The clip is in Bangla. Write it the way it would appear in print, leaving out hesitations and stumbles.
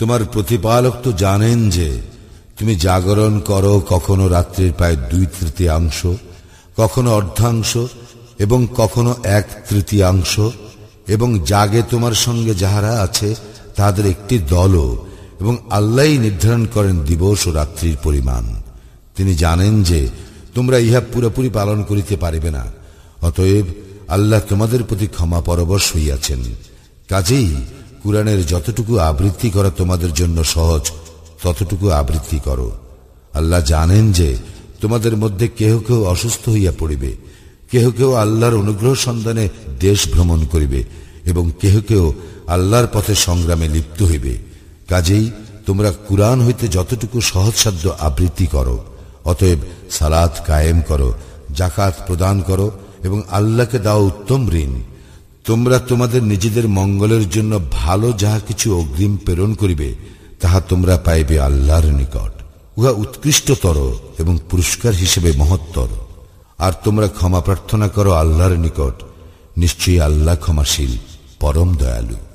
তোমার প্রতিপালক তো জানেন যে তুমি জাগরণ করো কখনো রাত্রির প্রায় 2/3, কখনো অর্ধাংশ এবং কখনো 1/3, এবং জাগে তোমার সঙ্গে যাহারা আছে তাদের একটি দলও, এবং আল্লাহই নির্ধারণ করেন দিবস ও রাত্রির পরিমাণ। তিনি জানেন যে তোমরা ইহা পুরোপুরি পালন করিতে পারিবে না, অতএব আল্লাহ তোমাদের প্রতি ক্ষমা পরবশ হইয়াছেন। কাজেই কুরআনের যতটুকু আবৃত্তি করা তোমাদের জন্য সহজ ততটুকু আবৃত্তি করো। আল্লাহ জানেন যে তোমাদের মধ্যে কেহ কেউ অসুস্থ হইয়া পড়িবে, কেহ কেউ আল্লাহর অনুগ্রহ সন্ধানে দেশ ভ্রমণ করিবে, এবং কেহ কেউ আল্লাহর পথে সংগ্রামে লিপ্ত হইবে। কাজেই তোমরা কুরআন হইতে যতটুকু সহজসাধ্য আবৃত্তি করো। অতএব সালাত কায়েম করো, যাকাত প্রদান করো, এবং আল্লাহকে দাও উত্তম ঋণ। তোমরা তোমাদের নিজেদের মঙ্গলের জন্য ভালো যাহা কিছু অগ্রিম প্রেরণ করিবে তাহা তোমরা পাইবে আল্লাহর নিকট। উহা উৎকৃষ্টতর এবং পুরস্কার হিসেবে মহত্তর। আর তোমরা ক্ষমা প্রার্থনা করো আল্লাহর নিকট, নিশ্চয়ই আল্লাহ ক্ষমাশীল, পরম দয়ালু।